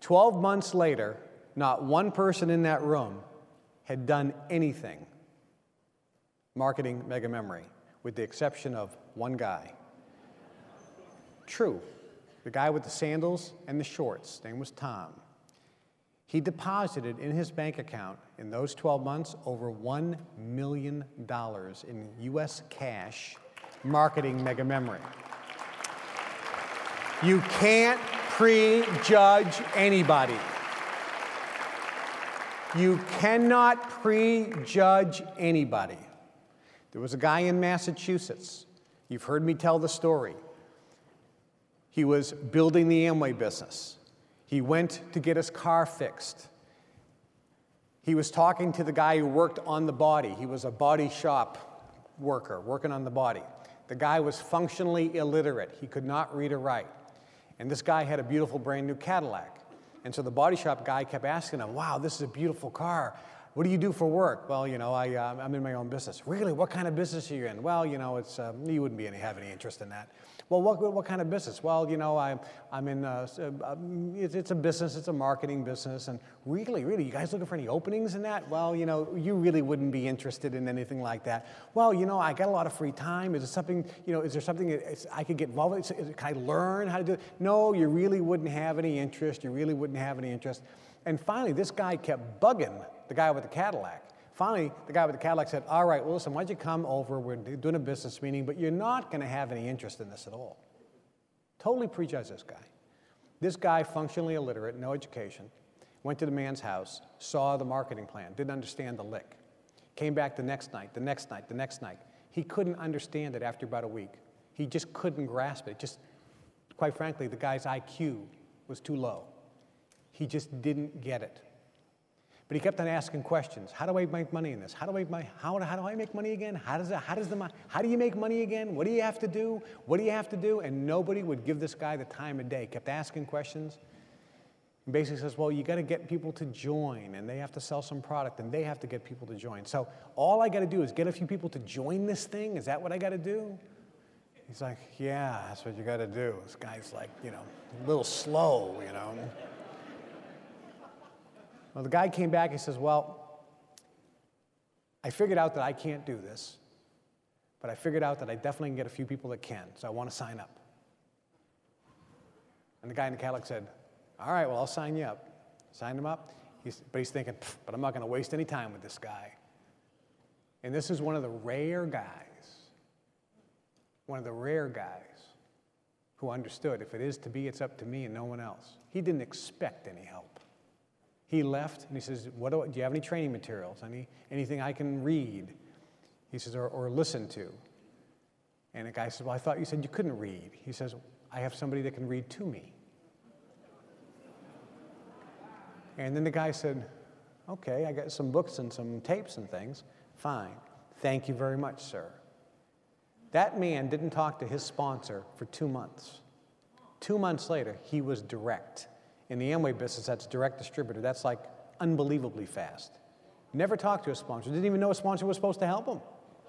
12 months later, not one person in that room had done anything marketing Mega Memory, with the exception of one guy. True, the guy with the sandals and the shorts, his name was Tom. He deposited in his bank account in those 12 months over $1 million in US cash marketing Mega Memory. You can't prejudge anybody. You cannot prejudge anybody. There was a guy in Massachusetts. You've heard me tell the story. He was building the Amway business. He went to get his car fixed. He was talking to the guy who worked on the body. He was a body shop worker working on the body. The guy was functionally illiterate. He could not read or write. And this guy had a beautiful brand new Cadillac. And so the body shop guy kept asking him, wow, this is a beautiful car. What do you do for work? Well, you know, I'm in my own business. Really? What kind of business are you in? Well, you know, it's you wouldn't have any interest in that. Well, what kind of business? Well, you know, I'm in, it's a business, it's a marketing business. And really, you guys looking for any openings in that? Well, you know, you really wouldn't be interested in anything like that. Well, you know, I got a lot of free time. Is there something, you know, is there something I could get involved with? Can I learn how to do it? No, you really wouldn't have any interest. You really wouldn't have any interest. And finally, this guy kept bugging the guy with the Cadillac. Finally, the guy with the Cadillac said, all right, well, listen, why don't you come over? We're doing a business meeting, but you're not going to have any interest in this at all. Totally prejudged this guy. This guy, functionally illiterate, no education, went to the man's house, saw the marketing plan, didn't understand the lick. Came back the next night. He couldn't understand it after about a week. He just couldn't grasp it. Just, quite frankly, the guy's IQ was too low. He just didn't get it. But he kept on asking questions. How do I make money in this? How do I make money again? How do you make money again? What do you have to do? What do you have to do? And nobody would give this guy the time of day. Kept asking questions. And basically says, well, you got to get people to join, and they have to sell some product, and they have to get people to join. So all I got to do is get a few people to join this thing? Is that what I got to do? He's like, yeah, that's what you got to do. This guy's like, you know, a little slow, you know. Well, the guy came back and says, well, I figured out that I can't do this, but I figured out that I definitely can get a few people that can, so I want to sign up. And the guy in the Cadillac said, all right, well, I'll sign you up. Signed him up, but he's thinking, but I'm not going to waste any time with this guy. And this is one of the rare guys who understood, if it is to be, it's up to me and no one else. He didn't expect any help. He left, and he says, do you have any training materials? Anything I can read? He says, or listen to? And the guy says, well, I thought you said you couldn't read. He says, I have somebody that can read to me. And then the guy said, okay, I got some books and some tapes and things. Fine. Thank you very much, sir. That man didn't talk to his sponsor for 2 months. 2 months later, he was direct. In the Amway business, that's direct distributor. That's like unbelievably fast. Never talked to a sponsor. Didn't even know a sponsor was supposed to help him.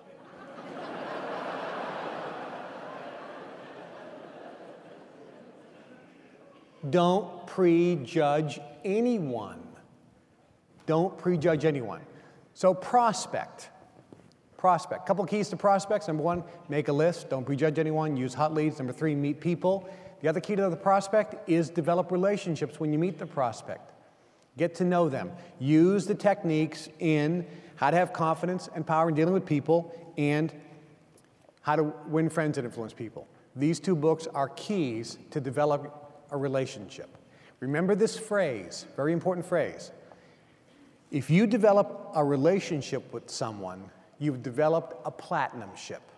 Don't prejudge anyone. Don't prejudge anyone. So prospect. Couple keys to prospects. Number 1, make a list. Don't prejudge anyone. Use hot leads. Number 3, meet people. The other key to the prospect is develop relationships when you meet the prospect. Get to know them. Use the techniques in how to have confidence and power in dealing with people and how to win friends and influence people. These 2 books are keys to develop a relationship. Remember this phrase, very important phrase. If you develop a relationship with someone, you've developed a platinum ship.